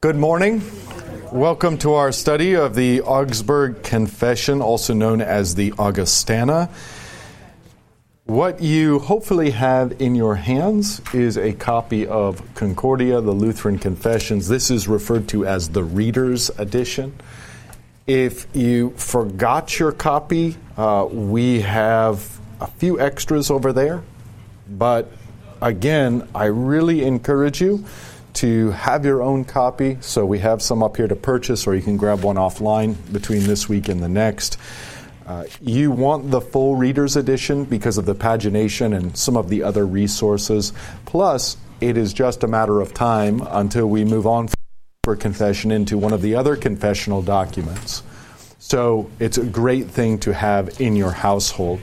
Good morning. Welcome to our study of the Augsburg Confession, also known as the Augustana. What you hopefully have in your hands is a copy of Concordia, the Lutheran Confessions. This is referred to as the Reader's Edition. If you forgot your copy, we have a few extras over there. But again, I really encourage you to have your own copy. So we have some up here to purchase, or you can grab one offline between this week and the next. You want the full Reader's Edition because of the pagination and some of the other resources. Plus, it is just a matter of time until we move on for confession into one of the other confessional documents. So it's a great thing to have in your household.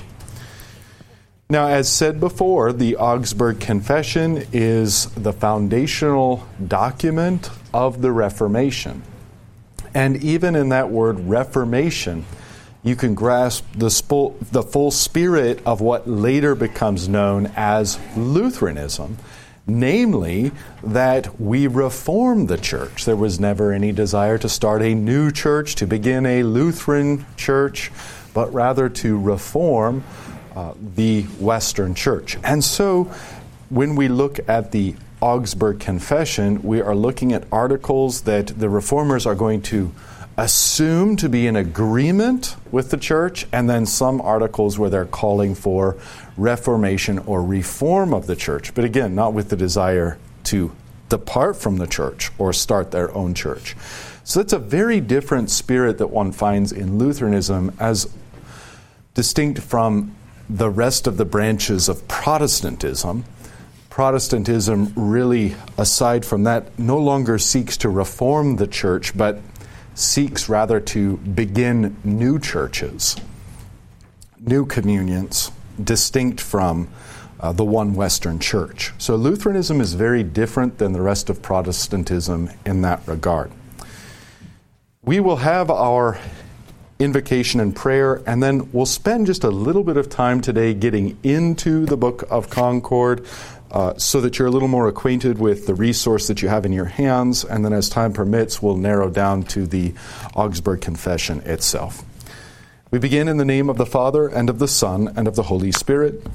Now, as said before, the Augsburg Confession is the foundational document of the Reformation. And even in that word Reformation, you can grasp the full spirit of what later becomes known as Lutheranism, namely that we reform the church. There was never any desire to start a new church, to begin a Lutheran church, but rather to reform the Western Church. And so when we look at the Augsburg Confession, we are looking at articles that the Reformers are going to assume to be in agreement with the Church, and then some articles where they're calling for reformation or reform of the Church. But again, not with the desire to depart from the Church or start their own church. So it's a very different spirit that one finds in Lutheranism as distinct from the rest of the branches of Protestantism. Protestantism really, aside from that, no longer seeks to reform the church, but seeks rather to begin new churches, new communions, distinct from the one Western Church. So Lutheranism is very different than the rest of Protestantism in that regard. We will have our invocation and prayer, and then we'll spend just a little bit of time today getting into the Book of Concord so that you're a little more acquainted with the resource that you have in your hands, and then as time permits, we'll narrow down to the Augsburg Confession itself. We begin in the name of the Father, and of the Son, and of the Holy Spirit.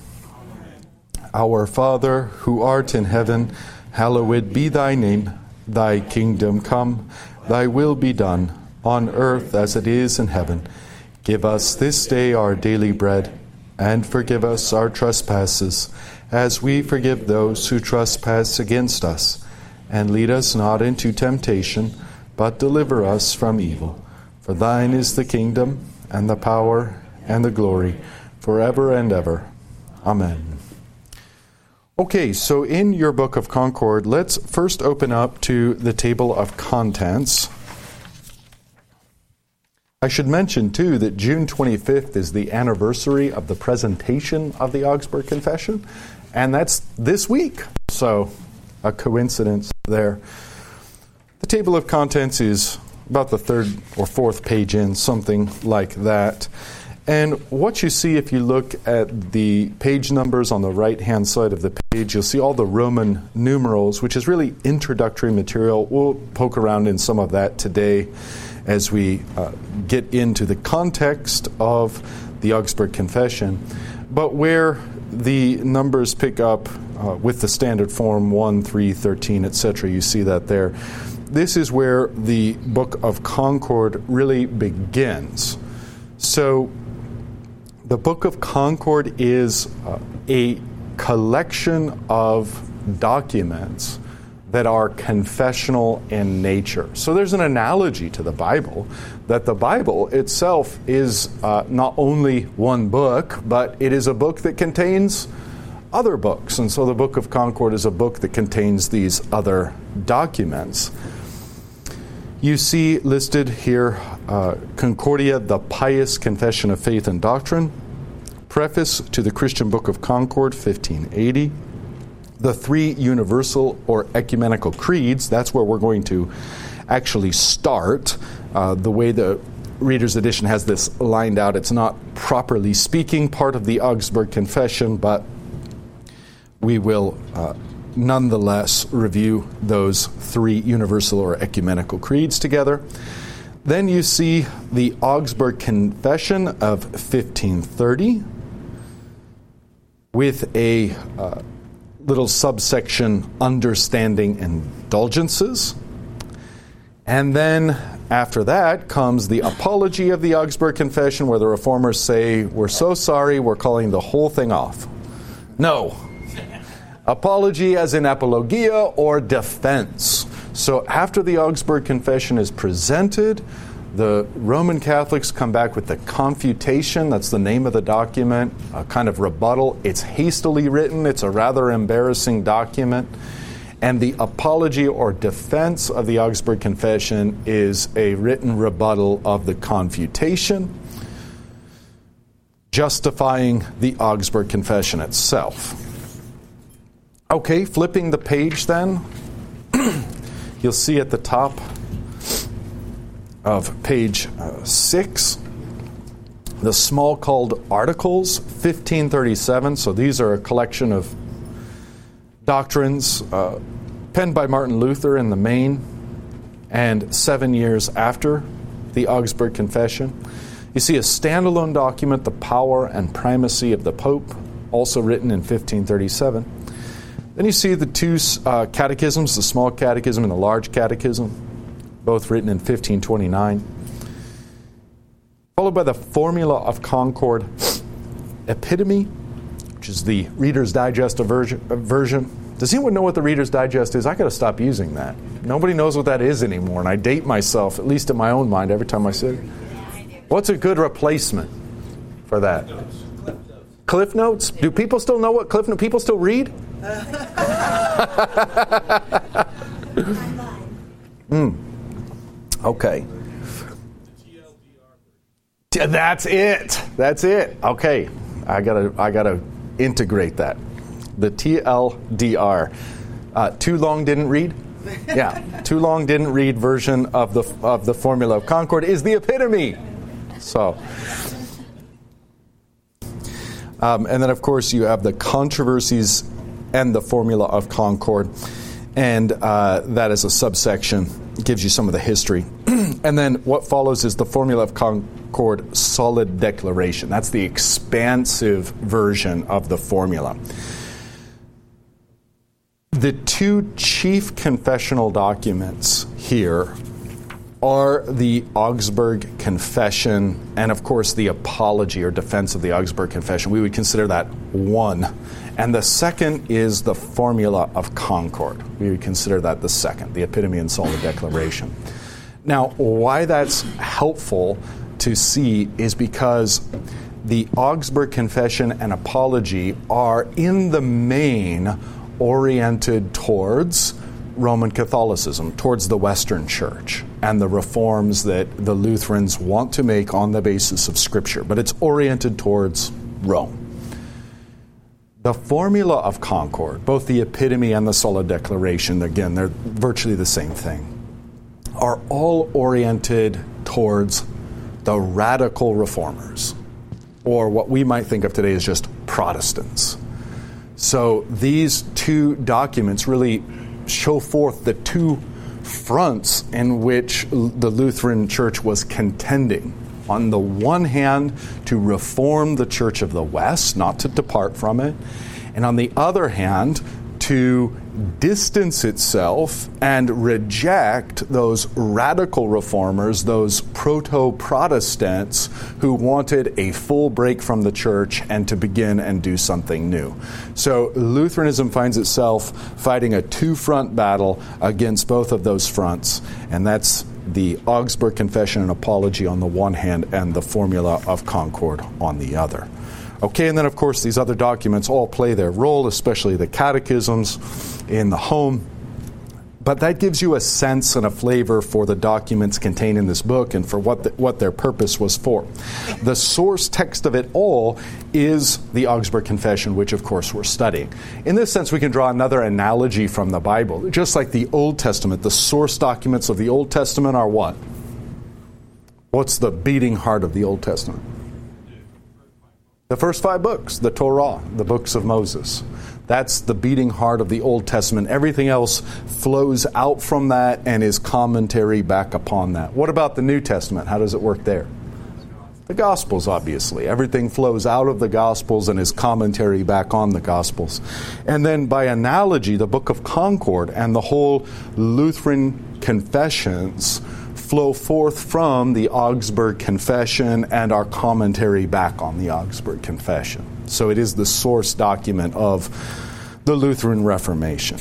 Our Father, who art in heaven, hallowed be thy name. Thy kingdom come, thy will be done, on earth as it is in heaven. Give us this day our daily bread, and forgive us our trespasses, as we forgive those who trespass against us. And lead us not into temptation, but deliver us from evil. For thine is the kingdom, and the power, and the glory, forever and ever. Amen. Okay, so in your Book of Concord, let's first open up to the table of contents. I should mention, too, that June 25th is the anniversary of the presentation of the Augsburg Confession, and that's this week. So, a coincidence there. The table of contents is about the third or fourth page in, something like that. And what you see if you look at the page numbers on the right-hand side of the page, you'll see all the Roman numerals, which is really introductory material. We'll poke around in some of that today as we get into the context of the Augsburg Confession. But where the numbers pick up with the standard form 1, 3, 13, etc., you see that there. This is where the Book of Concord really begins. So the Book of Concord is a collection of documents that are confessional in nature. So there's an analogy to the Bible, that the Bible itself is not only one book, but it is a book that contains other books. And so the Book of Concord is a book that contains these other documents. You see listed here Concordia, the Pious Confession of Faith and Doctrine, Preface to the Christian Book of Concord, 1580, the three universal or ecumenical creeds. That's where we're going to actually start. The way the Reader's Edition has this lined out, it's not properly speaking part of the Augsburg Confession, but we will nonetheless review those three universal or ecumenical creeds together. Then you see the Augsburg Confession of 1530 with a little subsection, Understanding Indulgences. And then after that comes the Apology of the Augsburg Confession, where the Reformers say, we're so sorry, we're calling the whole thing off. No. Apology as in apologia or defense. So after the Augsburg Confession is presented, the Roman Catholics come back with the Confutation. That's the name of the document, a kind of rebuttal. It's hastily written. It's a rather embarrassing document. And the Apology or defense of the Augsburg Confession is a written rebuttal of the Confutation, justifying the Augsburg Confession itself. Okay, flipping the page then, you'll see at the top of page 6, the Smalcald Articles, 1537. So these are a collection of doctrines penned by Martin Luther in the main, and 7 years after the Augsburg Confession. You see a standalone document, The Power and Primacy of the Pope, also written in 1537. Then you see the two catechisms, the Small Catechism and the Large Catechism, both written in 1529. Followed by the Formula of Concord Epitome, which is the Reader's Digest version. Does anyone know what the Reader's Digest is? I got to stop using that. Nobody knows what that is anymore, and I date myself, at least in my own mind, every time I say it. What's a good replacement for that? Cliff Notes. Do people still know what Cliff Notes? People still read? Okay. That's it. That's it. Okay. I gotta integrate that. The TLDR. Too long didn't read? Yeah. Too long didn't read version of the Formula of Concord is the epitome. So. And then, of course, you have the Controversies and the Formula of Concord. And that is a subsection. It gives you some of the history. And then what follows is the Formula of Concord Solid Declaration. That's the expansive version of the formula. The two chief confessional documents here are the Augsburg Confession and, of course, the Apology or defense of the Augsburg Confession. We would consider that one. And the second is the Formula of Concord. We would consider that the second, the Epitome and Solid Declaration. Now, why that's helpful to see is because the Augsburg Confession and Apology are, in the main, oriented towards Roman Catholicism, towards the Western Church, and the reforms that the Lutherans want to make on the basis of Scripture. But it's oriented towards Rome. The Formula of Concord, both the Epitome and the Solid Declaration, again, they're virtually the same thing, are all oriented towards the radical reformers, or what we might think of today as just Protestants. So these two documents really show forth the two fronts in which the Lutheran Church was contending. On the one hand, to reform the Church of the West, not to depart from it, and on the other hand, to distance itself and reject those radical reformers, those proto-Protestants who wanted a full break from the church and to begin and do something new. So Lutheranism finds itself fighting a two-front battle against both of those fronts, and that's the Augsburg Confession and Apology on the one hand and the Formula of Concord on the other. Okay, and then, of course, these other documents all play their role, especially the catechisms in the home. But that gives you a sense and a flavor for the documents contained in this book and for what their purpose was for. The source text of it all is the Augsburg Confession, which, of course, we're studying. In this sense, we can draw another analogy from the Bible. Just like the Old Testament, the source documents of the Old Testament are what? What's the beating heart of the Old Testament? The first 5 books, the Torah, the books of Moses. That's the beating heart of the Old Testament. Everything else flows out from that and is commentary back upon that. What about the New Testament? How does it work there? The Gospels, obviously. Everything flows out of the Gospels and is commentary back on the Gospels. And then by analogy, the Book of Concord and the whole Lutheran confessions flow forth from the Augsburg Confession and our commentary back on the Augsburg Confession. So it is the source document of the Lutheran Reformation.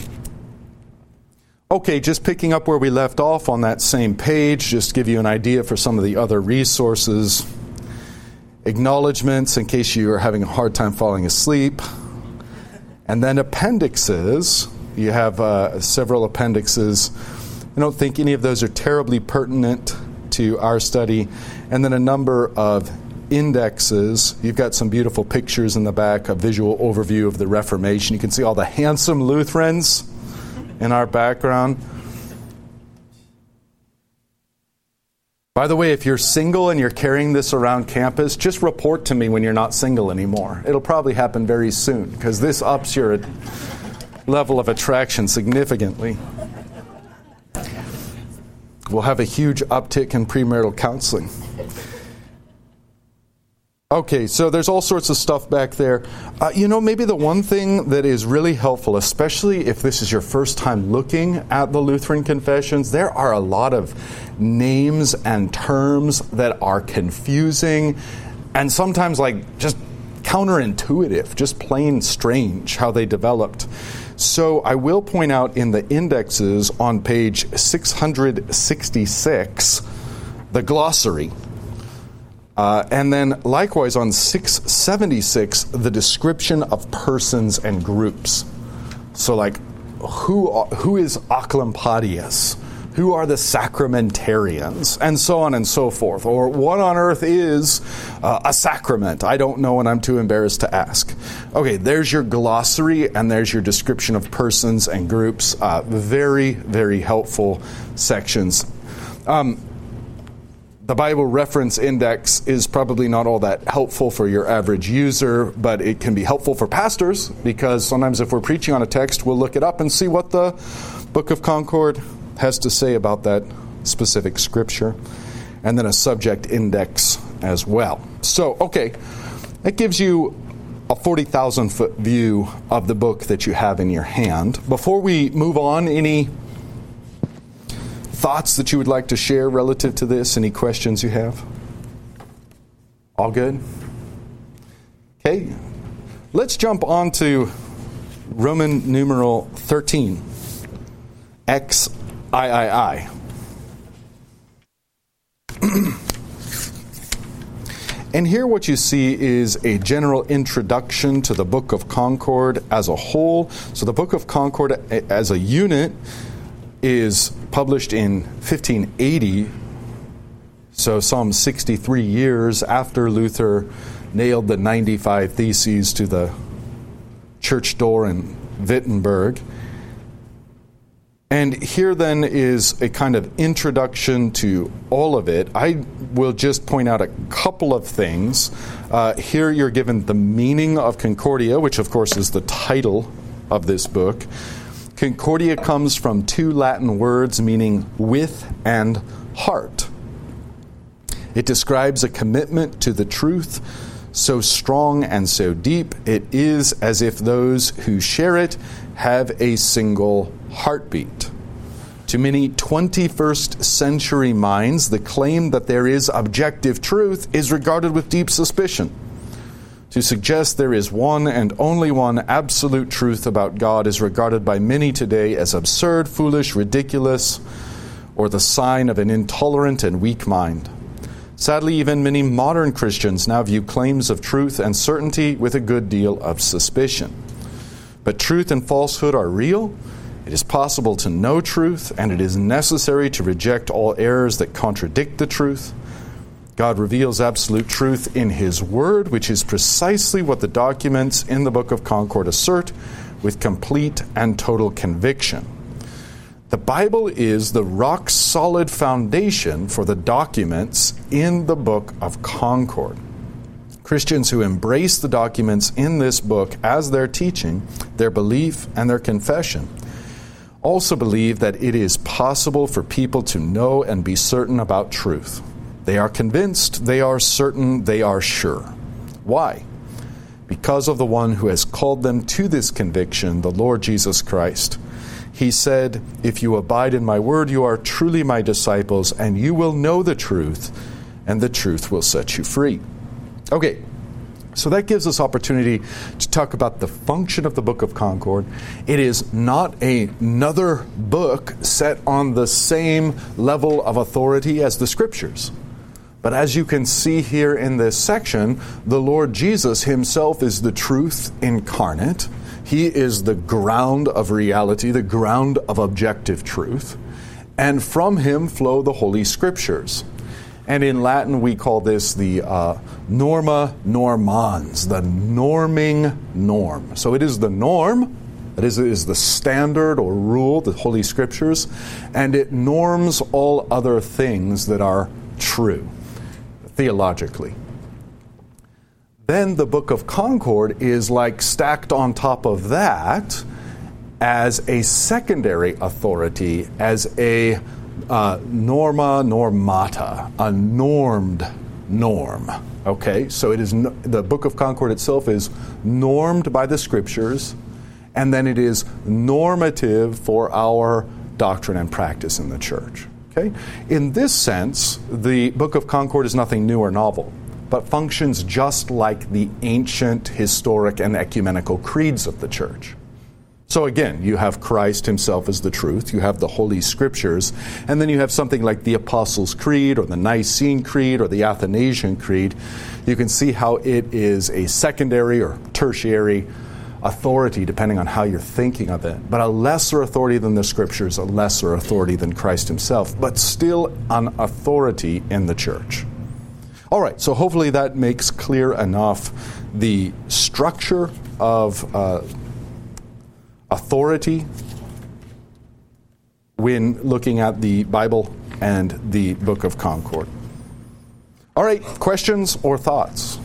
Okay, just picking up where we left off on that same page, just to give you an idea for some of the other resources. Acknowledgments, in case you are having a hard time falling asleep. And then appendixes. You have several appendixes. I don't think any of those are terribly pertinent to our study. And then a number of indexes. You've got some beautiful pictures in the back, a visual overview of the Reformation. You can see all the handsome Lutherans in our background. By the way, if you're single and you're carrying this around campus, just report to me when you're not single anymore. It'll probably happen very soon, because this ups your level of attraction significantly. We'll have a huge uptick in premarital counseling. Okay, so there's all sorts of stuff back there. Maybe the one thing that is really helpful, especially if this is your first time looking at the Lutheran confessions, there are a lot of names and terms that are confusing and sometimes just counterintuitive, just plain strange how they developed. So I will point out in the indexes on page 666, the glossary. And then likewise on 676, the description of persons and groups. So who is Occlupadius? Who are the sacramentarians? And so on and so forth. Or what on earth is a sacrament? I don't know and I'm too embarrassed to ask. Okay, there's your glossary and there's your description of persons and groups. Very, very helpful sections. The Bible Reference Index is probably not all that helpful for your average user, but it can be helpful for pastors, because sometimes if we're preaching on a text, we'll look it up and see what the Book of Concord has to say about that specific scripture, and then a subject index as well. So, okay, that gives you a 40,000-foot view of the book that you have in your hand. Before we move on, any thoughts that you would like to share relative to this? Any questions you have? All good? Okay, let's jump on to Roman numeral 13, XIII. And here what you see is a general introduction to the Book of Concord as a whole. So the Book of Concord as a unit is published in 1580, so some 63 years after Luther nailed the 95 Theses to the church door in Wittenberg. And here then is a kind of introduction to all of it. I will just point out a couple of things. Here you're given the meaning of Concordia, which of course is the title of this book. Concordia comes from two Latin words meaning with and heart. It describes a commitment to the truth so strong and so deep, it is as if those who share it have a single heartbeat. To many 21st century minds, the claim that there is objective truth is regarded with deep suspicion. To suggest there is one and only one absolute truth about God is regarded by many today as absurd, foolish, ridiculous, or the sign of an intolerant and weak mind. Sadly, even many modern Christians now view claims of truth and certainty with a good deal of suspicion. But truth and falsehood are real. It is possible to know truth, and it is necessary to reject all errors that contradict the truth. God reveals absolute truth in His Word, which is precisely what the documents in the Book of Concord assert with complete and total conviction. The Bible is the rock-solid foundation for the documents in the Book of Concord. Christians who embrace the documents in this book as their teaching, their belief, and their confession also believe that it is possible for people to know and be certain about truth. They are convinced, they are certain, they are sure. Why? Because of the one who has called them to this conviction, the Lord Jesus Christ. He said, "If you abide in my word, you are truly my disciples, and you will know the truth, and the truth will set you free." Okay, so that gives us opportunity to talk about the function of the Book of Concord. It is not another book set on the same level of authority as the Scriptures. But as you can see here in this section, the Lord Jesus himself is the truth incarnate. He is the ground of reality, the ground of objective truth. And from him flow the Holy Scriptures. And in Latin, we call this the norma normans, the norming norm. So it is the norm, that is, it is the standard or rule, the Holy Scriptures, and it norms all other things that are true, theologically. Then the Book of Concord is like stacked on top of that as a secondary authority, as a norma normata, a normed norm. Okay, so it is the Book of Concord itself is normed by the Scriptures, and then it is normative for our doctrine and practice in the church. Okay, in this sense, the Book of Concord is nothing new or novel, but functions just like the ancient, historic, and ecumenical creeds of the church. So again, you have Christ himself as the truth, you have the Holy Scriptures, and then you have something like the Apostles' Creed or the Nicene Creed or the Athanasian Creed. You can see how it is a secondary or tertiary authority, depending on how you're thinking of it, but a lesser authority than the Scriptures, a lesser authority than Christ himself, but still an authority in the church. All right, so hopefully that makes clear enough the structure of authority when looking at the Bible and the Book of Concord. All right, questions or thoughts?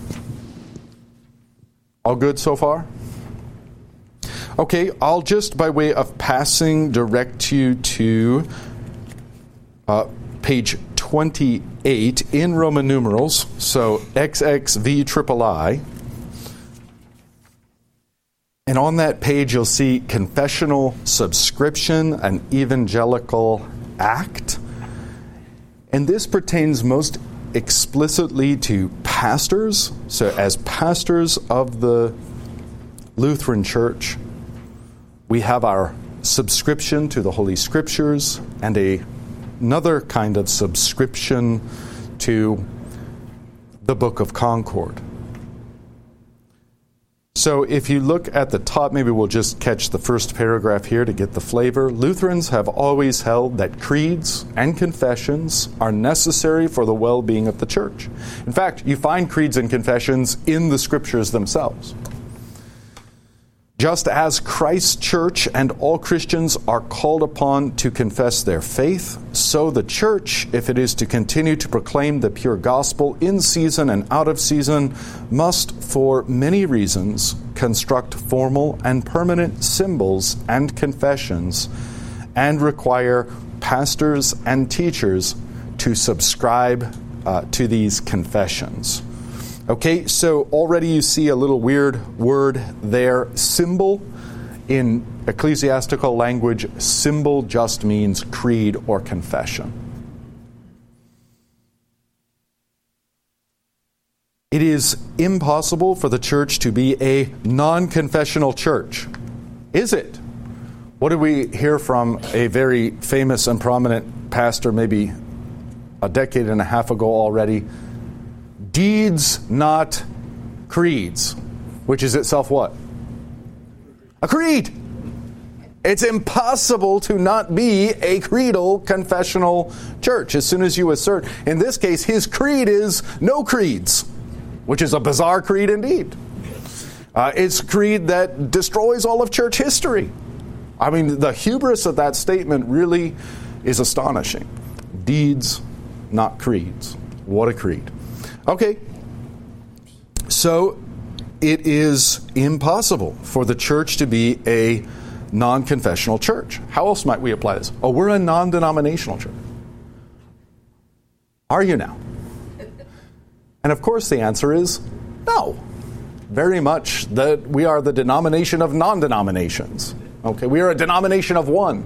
All good so far? Okay, I'll just, by way of passing, direct you to page 28 in Roman numerals, so XXVIII. And on that page, you'll see confessional subscription, an evangelical act. And this pertains most explicitly to pastors. So as pastors of the Lutheran Church, we have our subscription to the Holy Scriptures and another kind of subscription to the Book of Concord. So if you look at the top, maybe we'll just catch the first paragraph here to get the flavor. Lutherans have always held that creeds and confessions are necessary for the well-being of the church. In fact, you find creeds and confessions in the Scriptures themselves. Just as Christ's church and all Christians are called upon to confess their faith, so the church, if it is to continue to proclaim the pure gospel in season and out of season, must, for many reasons, construct formal and permanent symbols and confessions and require pastors and teachers to subscribe to these confessions. Okay, so already you see a little weird word there, symbol. In ecclesiastical language, symbol just means creed or confession. It is impossible for the church to be a non-confessional church. Is it? What did we hear from a very famous and prominent pastor maybe a decade and a half ago already? Deeds, not creeds. Which is itself what? A creed. It's impossible to not be a creedal, confessional church. As soon as you assert, in this case, his creed is no creeds, which is a bizarre creed indeed. It's a creed that destroys all of church history. I mean, the hubris of that statement really is astonishing. Deeds, not creeds. What a creed. Okay, So it is impossible for the church to be a non-confessional church. How else might we apply this? Oh, we're a non-denominational church. Are you now? And of course the answer is no. Very much that we are the denomination of non-denominations. Okay, we are a denomination of one.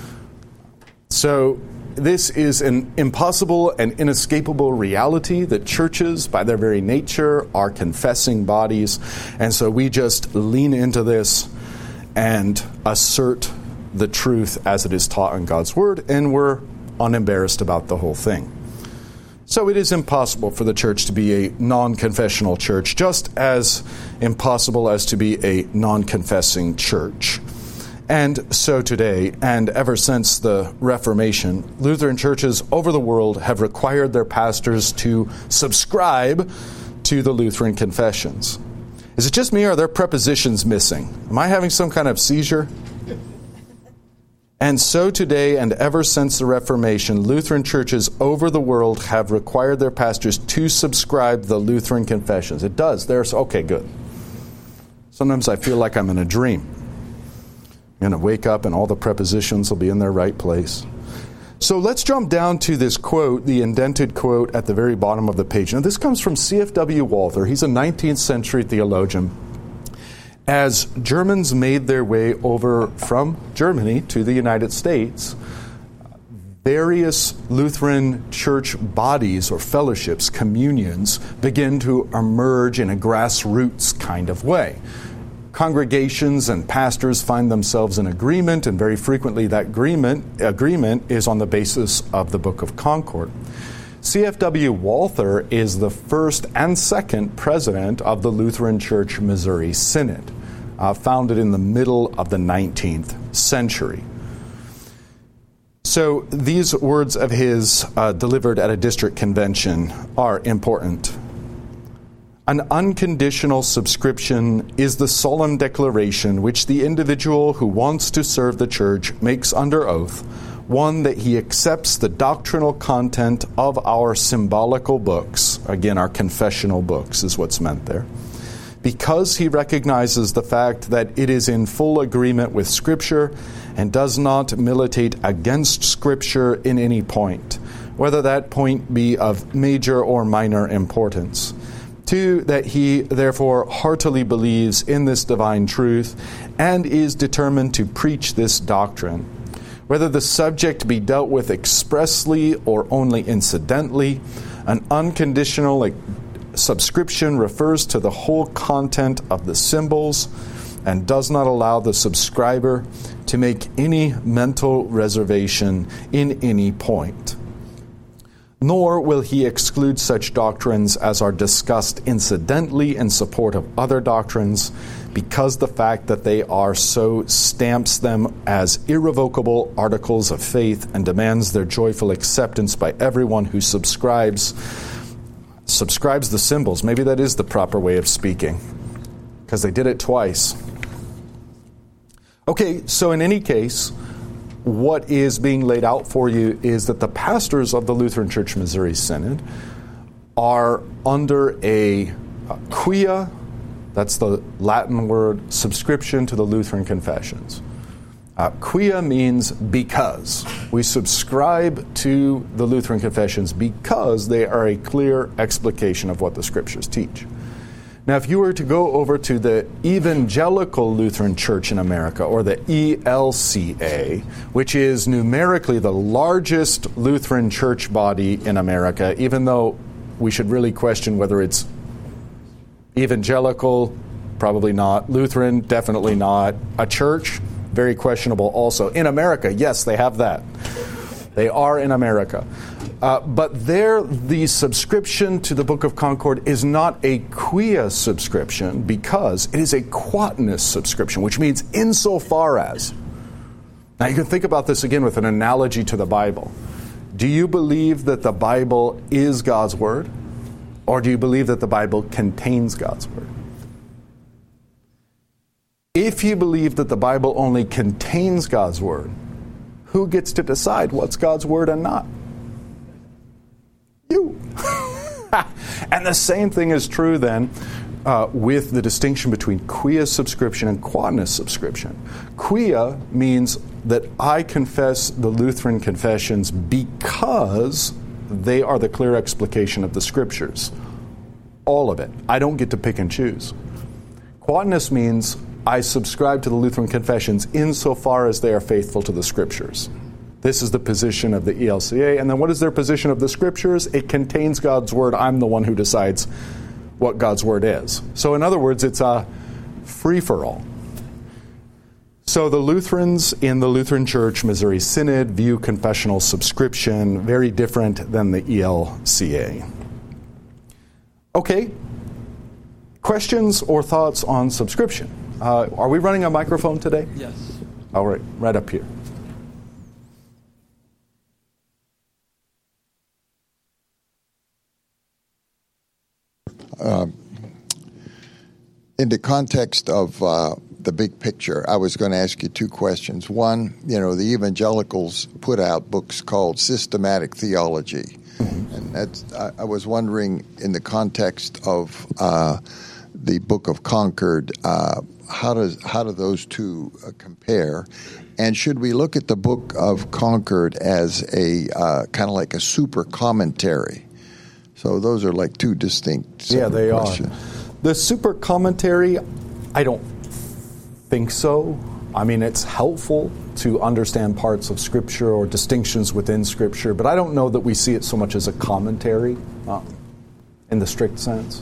So this is an impossible and inescapable reality that churches, by their very nature, are confessing bodies. And so we just lean into this and assert the truth as it is taught in God's Word, and we're unembarrassed about the whole thing. So it is impossible for the church to be a non-confessional church, just as impossible as to be a non-confessing church. And so today, and ever since the Reformation, Lutheran churches over the world have required their pastors to subscribe to the Lutheran confessions. Is it just me, or are there prepositions missing? Am I having some kind of seizure? And so today, and ever since the Reformation, Lutheran churches over the world have required their pastors to subscribe the Lutheran confessions. It does. Okay, good. Sometimes I feel like I'm in a dream. I'm going to wake up and all the prepositions will be in their right place. So let's jump down to this quote, the indented quote at the very bottom of the page. Now this comes from C.F.W. Walther. He's a 19th century theologian. As Germans made their way over from Germany to the United States, various Lutheran church bodies or fellowships, communions, begin to emerge in a grassroots kind of way. Congregations and pastors find themselves in agreement, and very frequently that agreement is on the basis of the Book of Concord. C.F.W. Walther is the first and second president of the Lutheran Church Missouri Synod, founded in the middle of the 19th century. So these words of his delivered at a district convention are important. An unconditional subscription is the solemn declaration which the individual who wants to serve the church makes under oath, one that he accepts the doctrinal content of our symbolical books, again our confessional books is what's meant there, because he recognizes the fact that it is in full agreement with Scripture and does not militate against Scripture in any point, whether that point be of major or minor importance. 2, that he therefore heartily believes in this divine truth and is determined to preach this doctrine. Whether the subject be dealt with expressly or only incidentally, an unconditional subscription refers to the whole content of the symbols and does not allow the subscriber to make any mental reservation in any point. Nor will he exclude such doctrines as are discussed incidentally in support of other doctrines, because the fact that they are so stamps them as irrevocable articles of faith and demands their joyful acceptance by everyone who subscribes the symbols. Maybe that is the proper way of speaking, because they did it twice. Okay, so in any case, what is being laid out for you is that the pastors of the Lutheran Church Missouri Synod are under a quia, that's the Latin word, subscription to the Lutheran confessions. Quia means because. We subscribe to the Lutheran confessions because they are a clear explication of what the Scriptures teach. Now, if you were to go over to the Evangelical Lutheran Church in America, or the ELCA, which is numerically the largest Lutheran church body in America, even though we should really question whether it's evangelical, probably not. Lutheran, definitely not. A church, very questionable also. In America, yes, they have that. They are in America. But there, the subscription to the Book of Concord is not a quia subscription, because it is a quatenus subscription, which means insofar as. Now you can think about this again with an analogy to the Bible. Do you believe that the Bible is God's Word? Or do you believe that the Bible contains God's Word? If you believe that the Bible only contains God's Word, who gets to decide what's God's Word and not? You. And the same thing is true then with the distinction between quia subscription and quateness subscription. Quia means that I confess the Lutheran confessions because they are the clear explication of the Scriptures. All of it. I don't get to pick and choose. Quateness means I subscribe to the Lutheran confessions insofar as they are faithful to the Scriptures. This is the position of the ELCA. And then what is their position of the Scriptures? It contains God's Word. I'm the one who decides what God's Word is. So in other words, it's a free-for-all. So the Lutherans in the Lutheran Church Missouri Synod view confessional subscription very different than the ELCA. Okay. Questions or thoughts on subscription? Are we running a microphone today? Yes. All right, right up here. In the context of the big picture, I was going to ask you two questions. One, the evangelicals put out books called Systematic Theology. And I was wondering, in the context of the Book of Concord, how do those two compare? And should we look at the Book of Concord as a kind of like a super commentary? So those are like two distinct they questions. are. The super commentary, I don't think so. I mean, it's helpful to understand parts of Scripture or distinctions within Scripture, but I don't know that we see it so much as a commentary in the strict sense.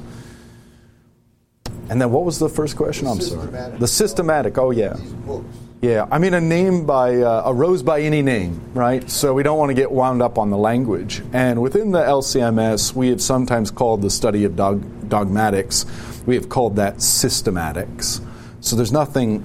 And then what was the first question? I'm sorry. The systematic. Oh, yeah. Yeah, I mean, a name arose by any name, right? So we don't want to get wound up on the language. And within the LCMS, we have sometimes called the study of dogmatics, we have called that systematics. So there's nothing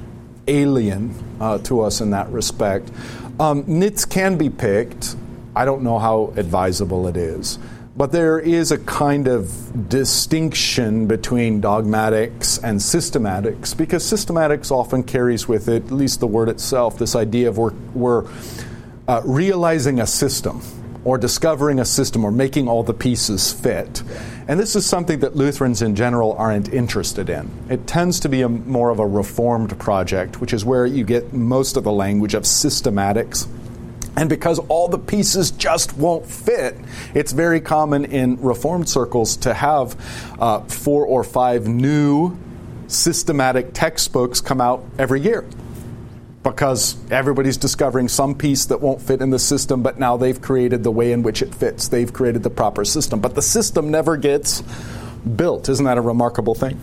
alien to us in that respect. Nits can be picked. I don't know how advisable it is. But there is a kind of distinction between dogmatics and systematics, because systematics often carries with it, at least the word itself, this idea of we're realizing a system or discovering a system or making all the pieces fit. And this is something that Lutherans in general aren't interested in. It tends to be more of a Reformed project, which is where you get most of the language of systematics. And because all the pieces just won't fit, it's very common in Reformed circles to have 4 or 5 new systematic textbooks come out every year. Because everybody's discovering some piece that won't fit in the system, but now they've created the way in which it fits. They've created the proper system. But the system never gets built. Isn't that a remarkable thing?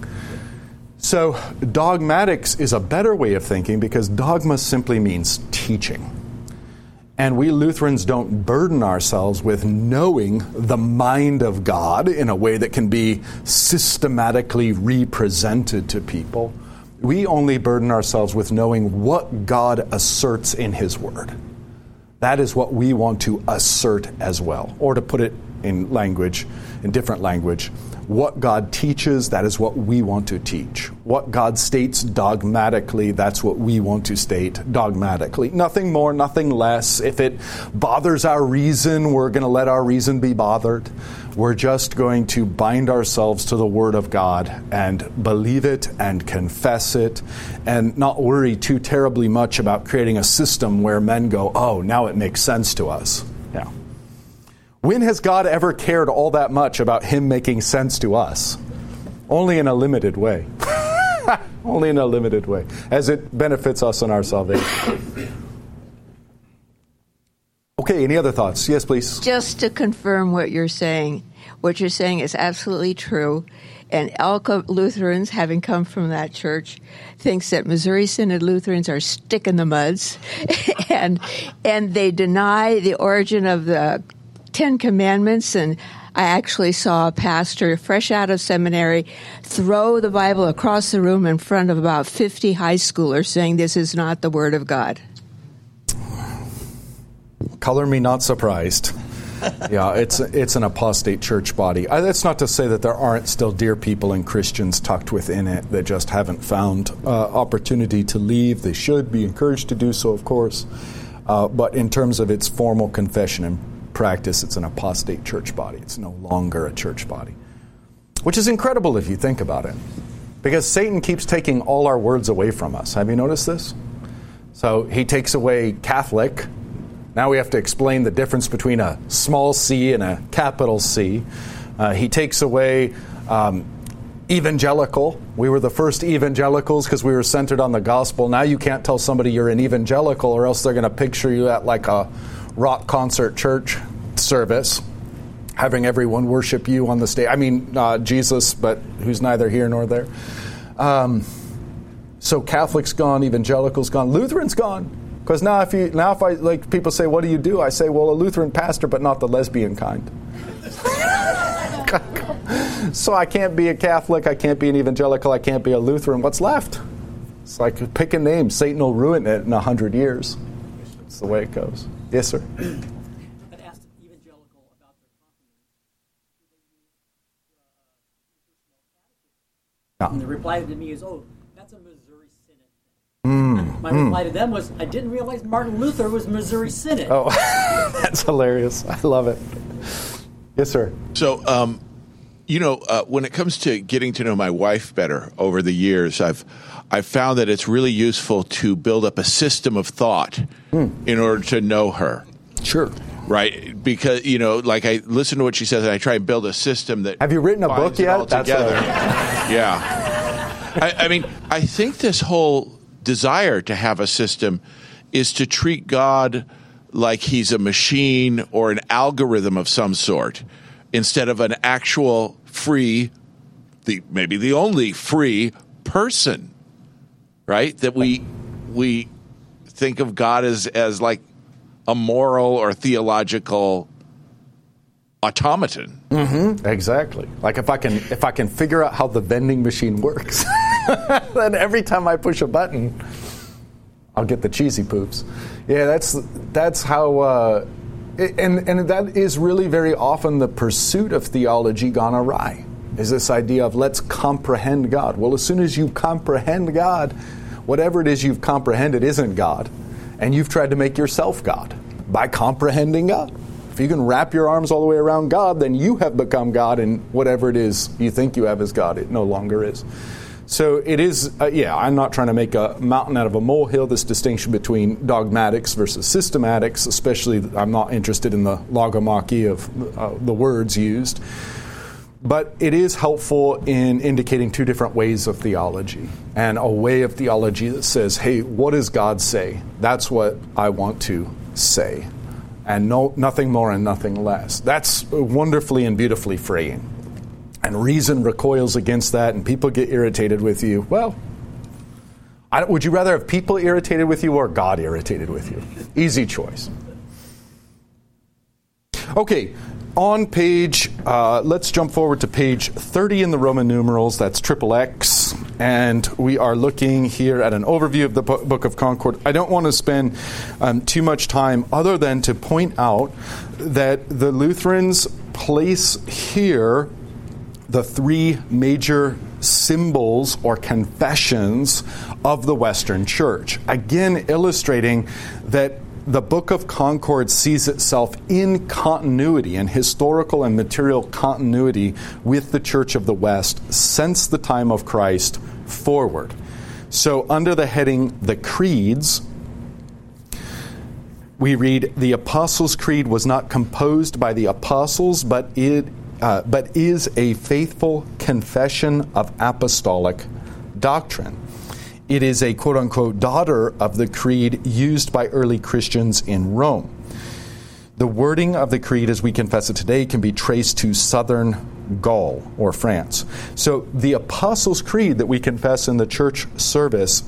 So dogmatics is a better way of thinking, because dogma simply means teaching. And we Lutherans don't burden ourselves with knowing the mind of God in a way that can be systematically represented to people. We only burden ourselves with knowing what God asserts in His Word. That is what we want to assert as well. Or to put it in different language, what God teaches, that is what we want to teach. What God states dogmatically, that's what we want to state dogmatically. Nothing more, nothing less. If it bothers our reason, we're going to let our reason be bothered. We're just going to bind ourselves to the Word of God and believe it and confess it and not worry too terribly much about creating a system where men go, oh, now it makes sense to us. Yeah. When has God ever cared all that much about Him making sense to us? Only in a limited way. Only in a limited way, as it benefits us in our salvation. Okay, any other thoughts? Yes, please. Just to confirm what you're saying is absolutely true. And Elka Lutherans, having come from that church, thinks that Missouri Synod Lutherans are stick in the muds, and they deny the origin of the 10 Commandments. And I actually saw a pastor fresh out of seminary throw the Bible across the room in front of about 50 high schoolers, saying this is not the Word of God. Color me not surprised. Yeah, it's an apostate church body. That's not to say that there aren't still dear people and Christians tucked within it that just haven't found opportunity to leave. They should be encouraged to do so, of course. But in terms of its formal confession and practice, it's an apostate church body. It's no longer a church body. which is incredible if you think about it, because Satan keeps taking all our words away from us. Have you noticed this? So he takes away Catholic. Now we have to explain the difference between a small c and a capital C. He takes away evangelical. We were the first evangelicals because we were centered on the gospel. Now you can't tell somebody you're an evangelical, or else they're going to picture you at like a rock concert church service, having everyone worship you on the stage. I mean, Jesus, but who's neither here nor there. So Catholic's gone, evangelical's gone, Lutheran's gone. Because now if I like people say, what do? I say, well, a Lutheran pastor, but not the lesbian kind. So I can't be a Catholic, I can't be an evangelical, I can't be a Lutheran. What's left? It's like pick a name. Satan will ruin it in 100 years. That's the way it goes. Yes, sir. I'd asked an evangelical about their confidence. And the reply to me is, oh, that's a Missouri Synod. My reply to them was, I didn't realize Martin Luther was Missouri Synod. Oh, that's hilarious. I love it. Yes, sir. So, when it comes to getting to know my wife better over the years, I've found that it's really useful to build up a system of thought in order to know her. Sure. Right? Because, like I listen to what she says and I try and build a system that... Have you written a book yet? That's together. Yeah. I mean, I think this whole desire to have a system is to treat God like he's a machine or an algorithm of some sort, instead of an actual free, maybe the only free person, right? That we think of God as like a moral or theological automaton. Mm-hmm. Exactly. Like if I can figure out how the vending machine works, then every time I push a button, I'll get the cheesy poops. Yeah, that's how. And that is really very often the pursuit of theology gone awry, is this idea of let's comprehend God. Well, as soon as you comprehend God, whatever it is you've comprehended isn't God, and you've tried to make yourself God by comprehending God. If you can wrap your arms all the way around God, then you have become God, and whatever it is you think you have as God, it no longer is. So it is, I'm not trying to make a mountain out of a molehill, this distinction between dogmatics versus systematics, especially I'm not interested in the logomachy of the words used. But it is helpful in indicating two different ways of theology, and a way of theology that says, hey, what does God say? That's what I want to say, and nothing more and nothing less. That's wonderfully and beautifully freeing. And reason recoils against that, and people get irritated with you. Well, would you rather have people irritated with you or God irritated with you? Easy choice. Okay, on page, let's jump forward to page 30 in the Roman numerals. That's XXX. And we are looking here at an overview of the Book of Concord. I don't want to spend too much time other than to point out that the Lutherans place here the three major symbols or confessions of the Western Church. Again, illustrating that the Book of Concord sees itself in continuity, in historical and material continuity with the Church of the West since the time of Christ forward. So under the heading, the Creeds, we read, the Apostles' Creed was not composed by the apostles, but is a faithful confession of apostolic doctrine. It is a quote-unquote daughter of the creed used by early Christians in Rome. The wording of the creed as we confess it today can be traced to southern Gaul or France. So the Apostles' Creed that we confess in the church service,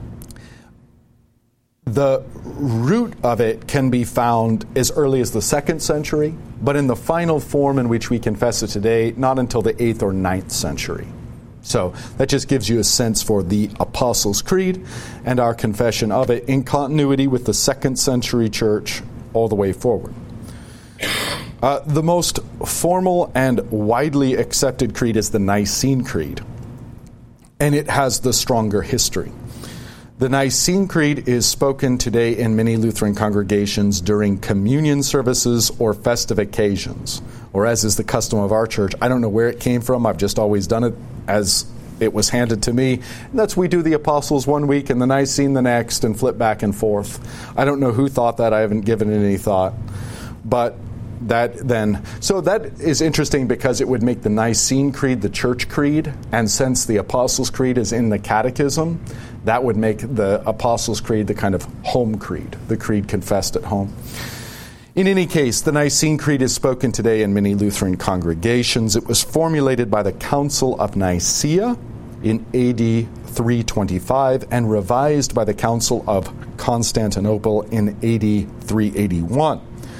the root of it can be found as early as the 2nd century, but in the final form in which we confess it today, not until the 8th or 9th century. So that just gives you a sense for the Apostles' Creed and our confession of it in continuity with the 2nd century church all the way forward. The most formal and widely accepted creed is the Nicene Creed, and it has the stronger history. The Nicene Creed is spoken today in many Lutheran congregations during communion services or festive occasions, or as is the custom of our church. I don't know where it came from. I've just always done it as it was handed to me. And that's we do the Apostles one week and the Nicene the next and flip back and forth. I don't know who thought that. I haven't given it any thought. But so that is interesting because it would make the Nicene Creed the church creed, and since the Apostles' Creed is in the Catechism, that would make the Apostles' Creed the kind of home creed, the creed confessed at home. In any case, the Nicene Creed is spoken today in many Lutheran congregations. It was formulated by the Council of Nicaea in AD 325 and revised by the Council of Constantinople in AD 381.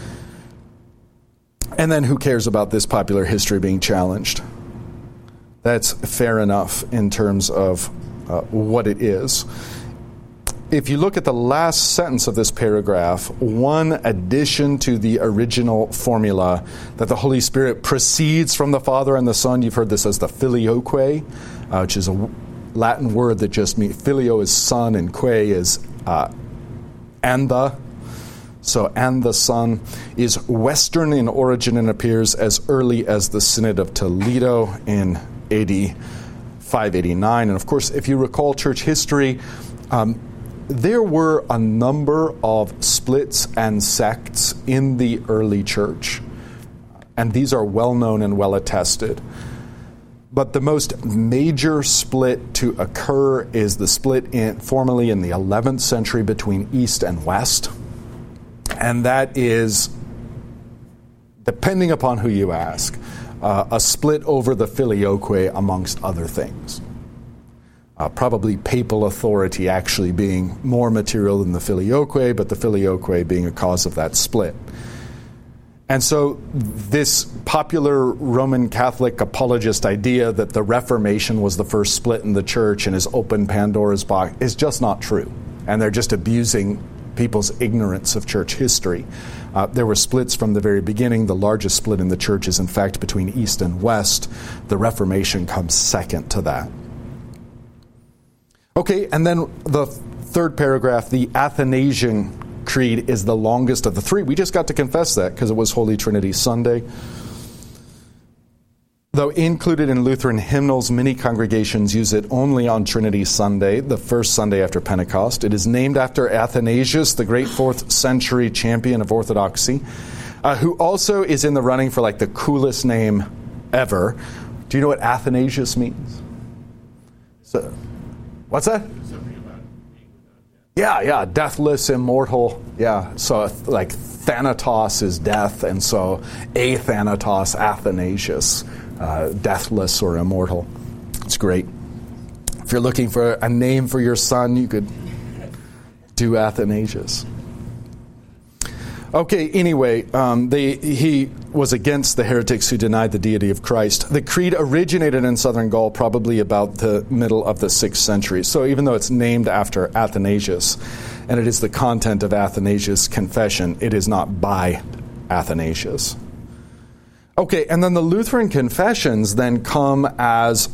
And then who cares about this popular history being challenged? That's fair enough in terms of what it is. If you look at the last sentence of this paragraph, one addition to the original formula that the Holy Spirit proceeds from the Father and the Son, you've heard this as the filioque, which is a Latin word that just means filio is son and que is and the. So, and the Son is Western in origin and appears as early as the Synod of Toledo in AD 589. And of course, if you recall church history, there were a number of splits and sects in the early church. And these are well known and well attested. But the most major split to occur is the split formally in the 11th century between East and West. And that is, depending upon who you ask, a split over the filioque amongst other things. Probably papal authority actually being more material than the filioque, but the filioque being a cause of that split. And so this popular Roman Catholic apologist idea that the Reformation was the first split in the church and has opened Pandora's box is just not true. And they're just abusing people's ignorance of church history. There were splits from the very beginning. The largest split in the church is, in fact, between East and West. The Reformation comes second to that. Okay, and then the third paragraph, the Athanasian Creed is the longest of the three. We just got to confess that because it was Holy Trinity Sunday. Though included in Lutheran hymnals, many congregations use it only on Trinity Sunday, the first Sunday after Pentecost. It is named after Athanasius, the great 4th century champion of Orthodoxy, who also is in the running for like the coolest name ever. Do you know what Athanasius means? So, what's that? Yeah, deathless, immortal. Yeah, so like Thanatos is death, and so Athanatos, Athanasius. Deathless or immortal. It's great. If you're looking for a name for your son, you could do Athanasius. Okay, anyway, he was against the heretics who denied the deity of Christ. The creed originated in southern Gaul probably about the middle of the 6th century. So even though it's named after Athanasius, and it is the content of Athanasius' confession, it is not by Athanasius. Okay, and then the Lutheran confessions then come as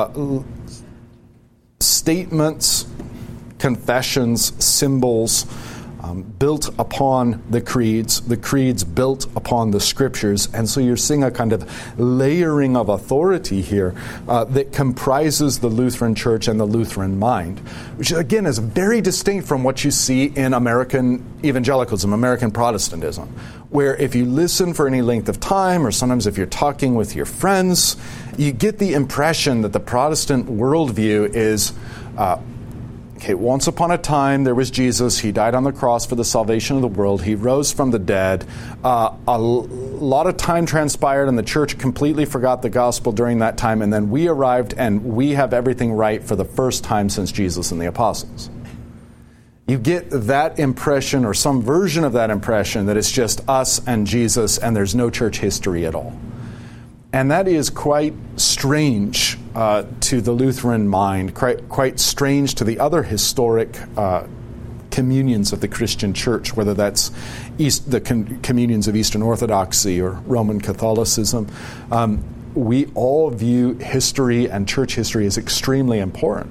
statements, confessions, symbols built upon the creeds built upon the scriptures. And so you're seeing a kind of layering of authority here that comprises the Lutheran church and the Lutheran mind, which again is very distinct from what you see in American evangelicalism, American Protestantism, where if you listen for any length of time, or sometimes if you're talking with your friends, you get the impression that the Protestant worldview is okay, once upon a time, there was Jesus. He died on the cross for the salvation of the world. He rose from the dead. A lot of time transpired, and the church completely forgot the gospel during that time. And then we arrived, and we have everything right for the first time since Jesus and the apostles. You get that impression, or some version of that impression, that it's just us and Jesus, and there's no church history at all. And that is quite strange to the Lutheran mind, quite strange to the other historic communions of the Christian church, whether that's the communions of Eastern Orthodoxy or Roman Catholicism. We all view history and church history as extremely important.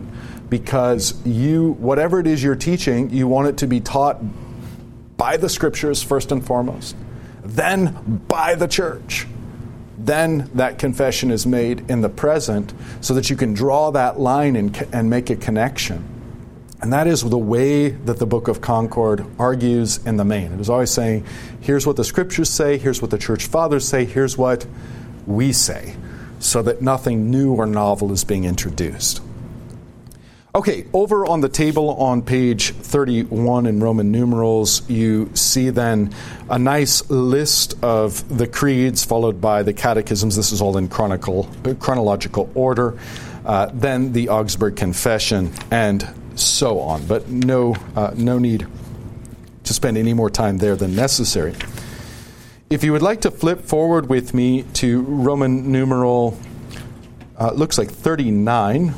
because whatever it is you're teaching, you want it to be taught by the Scriptures first and foremost, then by the church. Then that confession is made in the present so that you can draw that line and make a connection. And that is the way that the Book of Concord argues in the main. It is always saying, here's what the Scriptures say, here's what the Church Fathers say, here's what we say, so that nothing new or novel is being introduced. Okay, over on the table on page 31 in Roman numerals, you see then a nice list of the creeds followed by the catechisms. This is all in chronological order. Then the Augsburg Confession, and so on. But no need to spend any more time there than necessary. If you would like to flip forward with me to Roman numeral, looks like 39.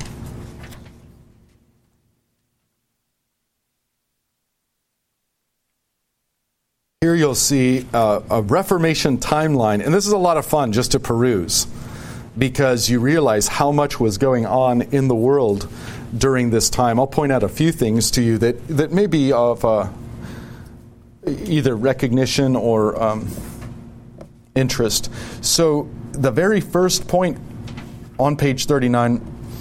Here you'll see a Reformation timeline, and this is a lot of fun just to peruse, because you realize how much was going on in the world during this time. I'll point out a few things to you that may be of either recognition or interest. So the very first point on page 39,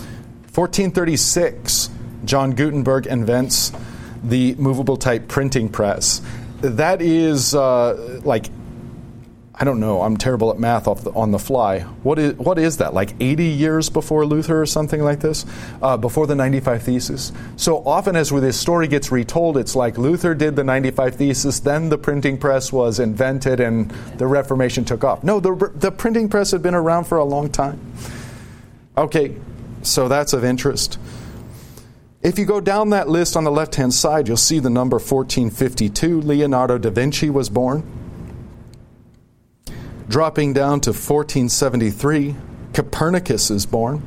1436, John Gutenberg invents the movable type printing press. That is I don't know, I'm terrible at math on the fly. What is that, like 80 years before Luther or something like this? Before the 95 Theses? So often as this story gets retold, it's like Luther did the 95 Thesis, then the printing press was invented and the Reformation took off. No, the printing press had been around for a long time. Okay, so that's of interest. If you go down that list on the left-hand side, you'll see the number 1452. Leonardo da Vinci was born. Dropping down to 1473, Copernicus is born.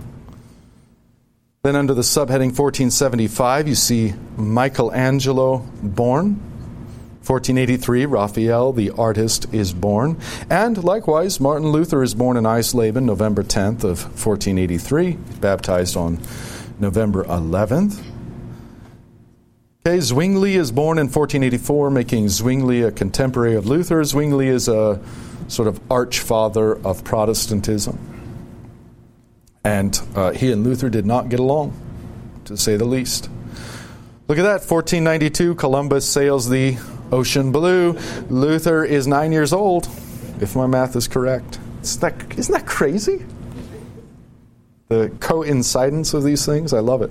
Then under the subheading 1475, you see Michelangelo born. 1483, Raphael, the artist, is born. And likewise, Martin Luther is born in Eisleben, November 10th of 1483, baptized on November 11th. Okay, Zwingli is born in 1484, making Zwingli a contemporary of Luther. Zwingli is a sort of archfather of Protestantism. And he and Luther did not get along, to say the least. Look at that, 1492, Columbus sails the ocean blue. Luther is 9 years old, if my math is correct. Isn't that crazy? The coincidence of these things, I love it.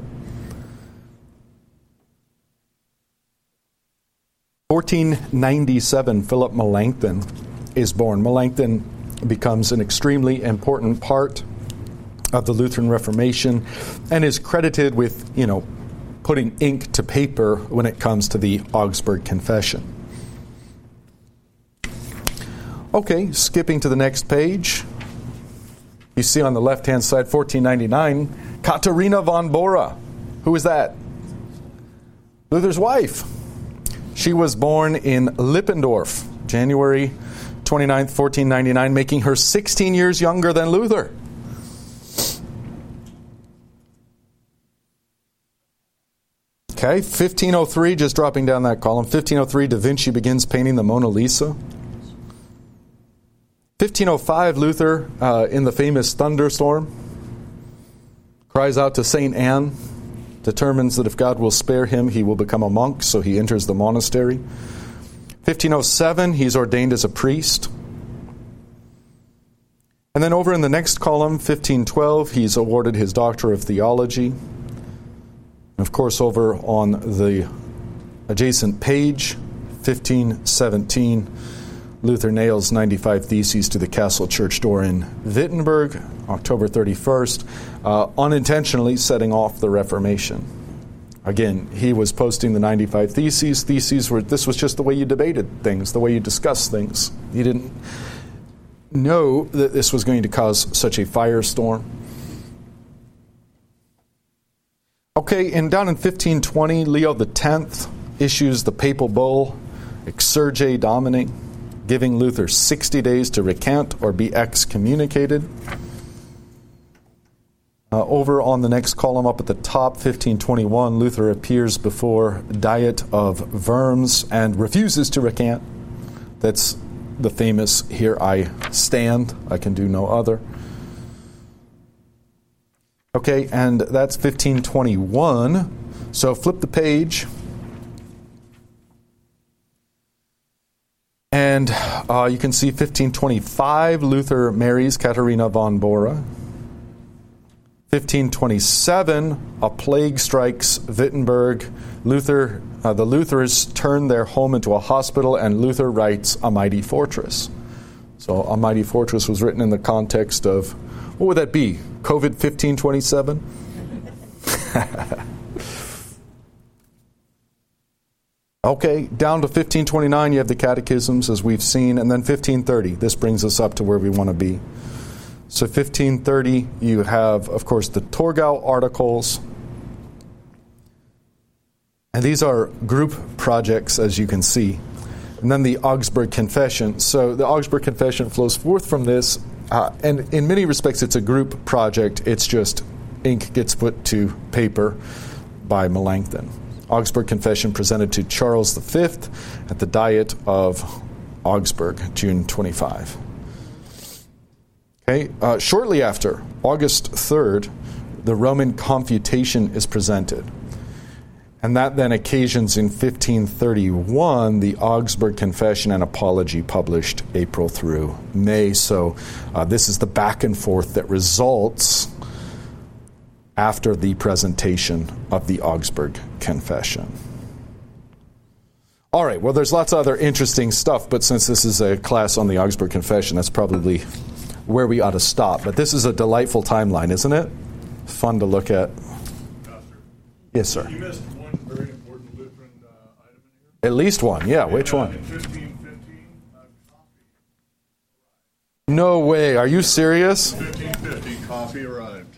1497, Philip Melanchthon is born. Melanchthon becomes an extremely important part of the Lutheran Reformation and is credited with, putting ink to paper when it comes to the Augsburg Confession. Okay, skipping to the next page. You see on the left-hand side, 1499, Katharina von Bora. Who is that? Luther's wife. She was born in Lippendorf, January 29th, 1499, making her 16 years younger than Luther. Okay, 1503, just dropping down that column. 1503, Da Vinci begins painting the Mona Lisa. 1505, Luther, in the famous thunderstorm, cries out to St. Anne, determines that if God will spare him, he will become a monk, so he enters the monastery. 1507, he's ordained as a priest. And then over in the next column, 1512, he's awarded his Doctor of Theology. And of course, over on the adjacent page, 1517, Luther nails 95 Theses to the castle church door in Wittenberg, October 31st, unintentionally setting off the Reformation. Again, he was posting the 95 Theses. This was just the way you debated things, the way you discussed things. You didn't know that this was going to cause such a firestorm. Okay, and down in 1520, Leo X issues the papal bull, Exsurge Domini, giving Luther 60 days to recant or be excommunicated. Over on the next column up at the top, 1521, Luther appears before Diet of Worms and refuses to recant. That's the famous, "Here I stand, I can do no other." Okay, and that's 1521. So flip the page. And you can see 1525, Luther marries Katharina von Bora. 1527, a plague strikes Wittenberg. The Luthers turn their home into a hospital, and Luther writes A Mighty Fortress. So A Mighty Fortress was written in the context of, what would that be? COVID 1527? Okay, down to 1529, you have the catechisms, as we've seen, and then 1530. This brings us up to where we want to be. So 1530, you have, of course, the Torgau Articles. And these are group projects, as you can see. And then the Augsburg Confession. So the Augsburg Confession flows forth from this. And in many respects, it's a group project. It's just ink gets put to paper by Melanchthon. Augsburg Confession presented to Charles V at the Diet of Augsburg, June 25. Okay, shortly after, August 3rd, the Roman Confutation is presented. And that then occasions in 1531 the Augsburg Confession and Apology, published April through May. So this is the back and forth that results after the presentation of the Augsburg Confession. All right, well, there's lots of other interesting stuff, but since this is a class on the Augsburg Confession, that's probably where we ought to stop. But this is a delightful timeline, isn't it? Fun to look at. Pastor, yes, sir. You missed one very important Lutheran item in here. At least one, yeah. Which one? In 1515, coffee. No way. Are you serious? 1550, coffee arrived.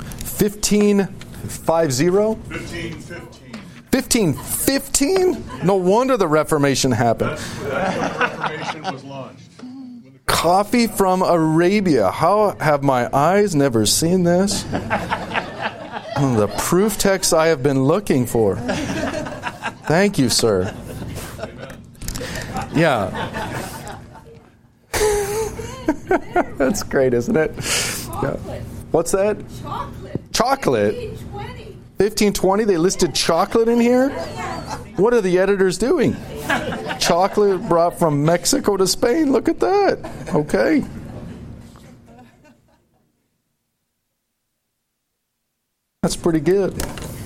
1550? 1515. 1515? No wonder the Reformation happened. That's when the Reformation was launched. Coffee from Arabia. How have my eyes never seen this? The proof text I have been looking for. Thank you, sir. Yeah. That's great, isn't it? Yeah. What's that? Chocolate. 1520, they listed chocolate in here? What are the editors doing? Chocolate brought from Mexico to Spain. Look at that. Okay. That's pretty good.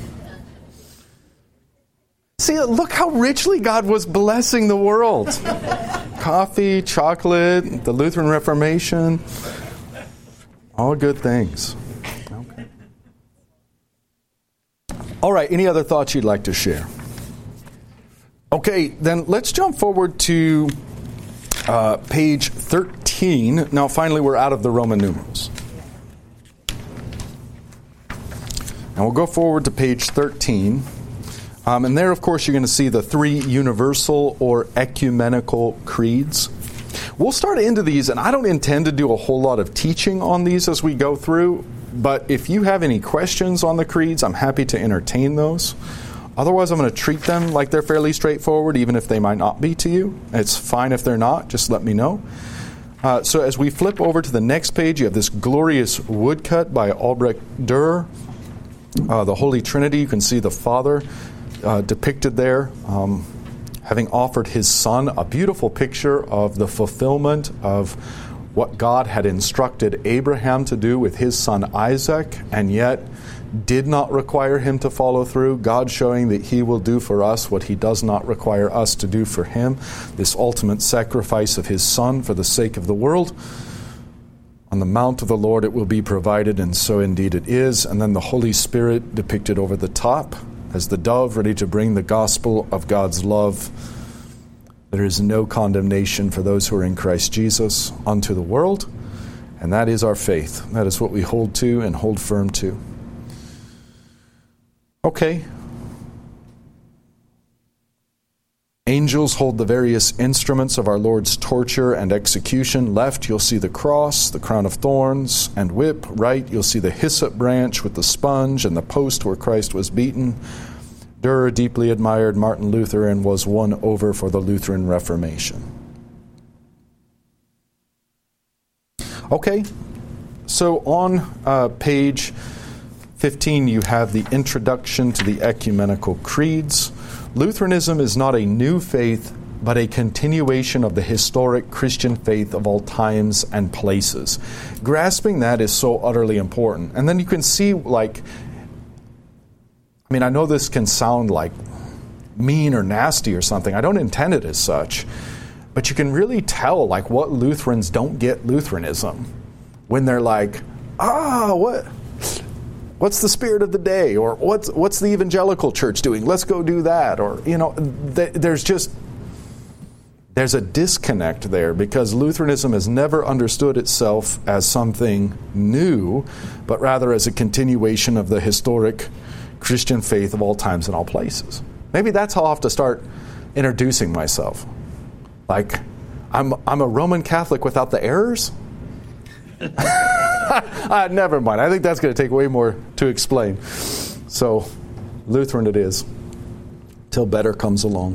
See, look how richly God was blessing the world. Coffee, chocolate, the Lutheran Reformation. All good things. Okay. All right, any other thoughts you'd like to share? Okay, then let's jump forward to page 13. Now, finally, we're out of the Roman numerals. And we'll go forward to page 13. And there, of course, you're going to see the three universal or ecumenical creeds. We'll start into these, and I don't intend to do a whole lot of teaching on these as we go through, but if you have any questions on the creeds, I'm happy to entertain those. Otherwise, I'm going to treat them like they're fairly straightforward, even if they might not be to you. It's fine if they're not. Just let me know. So as we flip over to the next page, you have this glorious woodcut by Albrecht Dürer. The Holy Trinity, you can see the Father depicted there, having offered his Son, a beautiful picture of the fulfillment of what God had instructed Abraham to do with his son Isaac, and yet did not require him to follow through. God showing that he will do for us what he does not require us to do for him, this ultimate sacrifice of his Son for the sake of the world. On the mount of the Lord it will be provided, and so indeed it is. And then the Holy Spirit depicted over the top as the dove ready to bring the gospel of God's love. There is no condemnation for those who are in Christ Jesus unto the world, and that is our faith. That is what we hold to and hold firm to. Okay. Angels hold the various instruments of our Lord's torture and execution. Left, you'll see the cross, the crown of thorns, and whip. Right, you'll see the hyssop branch with the sponge and the post where Christ was beaten. Durer deeply admired Martin Luther and was won over for the Lutheran Reformation. Okay, so on page 15, you have the introduction to the ecumenical creeds. Lutheranism is not a new faith, but a continuation of the historic Christian faith of all times and places. Grasping that is so utterly important. And then you can see, I know this can sound like mean or nasty or something. I don't intend it as such. But you can really tell, what Lutherans don't get Lutheranism when they're like, what's the spirit of the day? Or what's the evangelical church doing? Let's go do that. Or, there's a disconnect there because Lutheranism has never understood itself as something new, but rather as a continuation of the historic Christian faith of all times and all places. Maybe that's how I'll have to start introducing myself. I'm a Roman Catholic without the errors? Never mind. I think that's going to take way more to explain. So, Lutheran it is, till better comes along.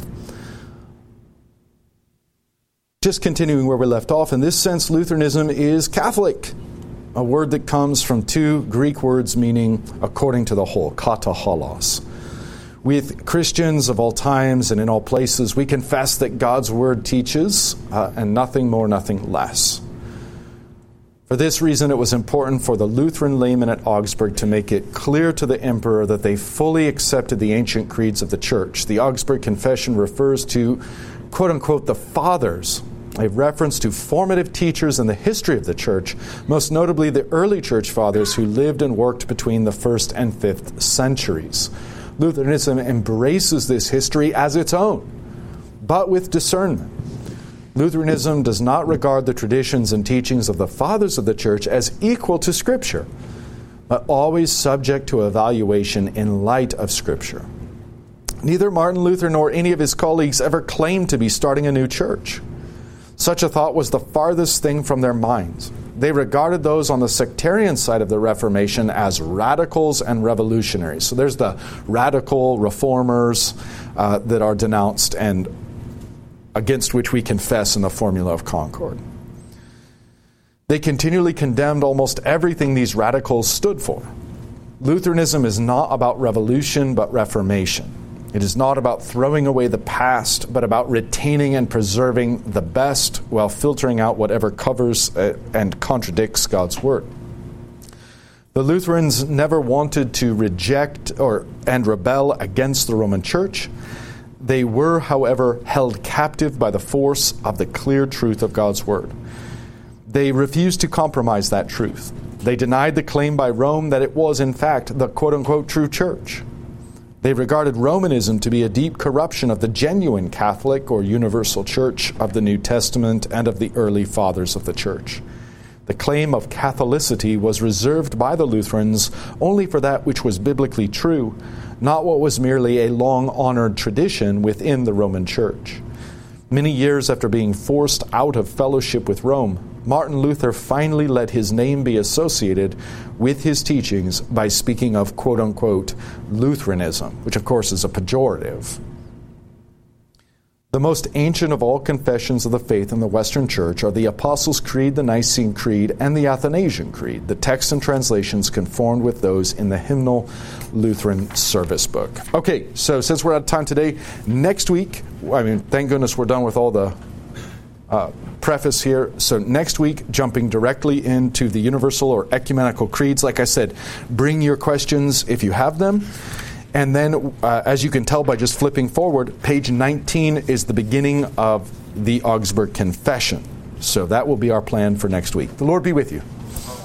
Just continuing where we left off, in this sense, Lutheranism is Catholic, a word that comes from two Greek words meaning according to the whole, kata holos. With Christians of all times and in all places, we confess that God's Word teaches, and nothing more, nothing less. For this reason, it was important for the Lutheran laymen at Augsburg to make it clear to the emperor that they fully accepted the ancient creeds of the Church. The Augsburg Confession refers to, quote-unquote, the Fathers, a reference to formative teachers in the history of the Church, most notably the early Church Fathers who lived and worked between the 1st and 5th centuries. Lutheranism embraces this history as its own, but with discernment. Lutheranism does not regard the traditions and teachings of the Fathers of the Church as equal to Scripture, but always subject to evaluation in light of Scripture. Neither Martin Luther nor any of his colleagues ever claimed to be starting a new church. Such a thought was the farthest thing from their minds. They regarded those on the sectarian side of the Reformation as radicals and revolutionaries. So there's the radical reformers that are denounced and against which we confess in the Formula of Concord. They continually condemned almost everything these radicals stood for. Lutheranism is not about revolution, but reformation. It is not about throwing away the past, but about retaining and preserving the best while filtering out whatever covers and contradicts God's Word. The Lutherans never wanted to reject and rebel against the Roman Church. They were, however, held captive by the force of the clear truth of God's Word. They refused to compromise that truth. They denied the claim by Rome that it was, in fact, the quote-unquote true church. They regarded Romanism to be a deep corruption of the genuine Catholic or universal church of the New Testament and of the early fathers of the church. The claim of Catholicity was reserved by the Lutherans only for that which was biblically true, not what was merely a long-honored tradition within the Roman Church. Many years after being forced out of fellowship with Rome, Martin Luther finally let his name be associated with his teachings by speaking of quote-unquote Lutheranism, which of course is a pejorative. The most ancient of all confessions of the faith in the Western Church are the Apostles' Creed, the Nicene Creed, and the Athanasian Creed. The texts and translations conformed with those in the Hymnal Lutheran Service Book. Okay, so since we're out of time today, next week, thank goodness we're done with all the preface here. So next week, jumping directly into the universal or ecumenical creeds. Like I said, bring your questions if you have them. And then, as you can tell by just flipping forward, page 19 is the beginning of the Augsburg Confession. So that will be our plan for next week. The Lord be with you.